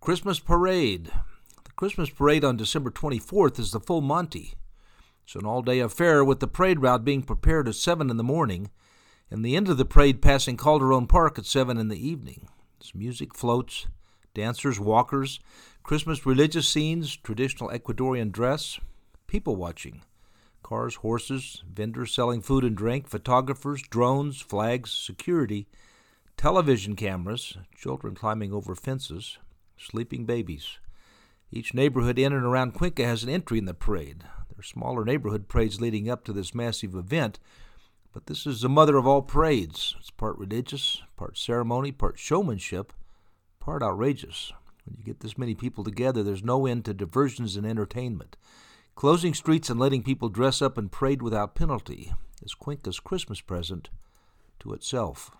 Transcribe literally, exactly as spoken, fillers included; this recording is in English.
Christmas Parade. The Christmas Parade on December twenty-fourth is the full Monty. It's an all-day affair with the parade route being prepared at seven in the morning and the end of the parade passing Calderon Park at seven in the evening. It's music, floats, dancers, walkers, Christmas religious scenes, traditional Ecuadorian dress, people watching, cars, horses, vendors selling food and drink, photographers, drones, flags, security, television cameras, children climbing over fences, sleeping babies. Each neighborhood in and around Cuenca has an entry in the parade. There are smaller neighborhood parades leading up to this massive event, but this is the mother of all parades. It's part religious, part ceremony, part showmanship, part outrageous. When you get this many people together, there's no end to diversions and entertainment. Closing streets and letting people dress up and parade without penalty is Cuenca's Christmas present to itself.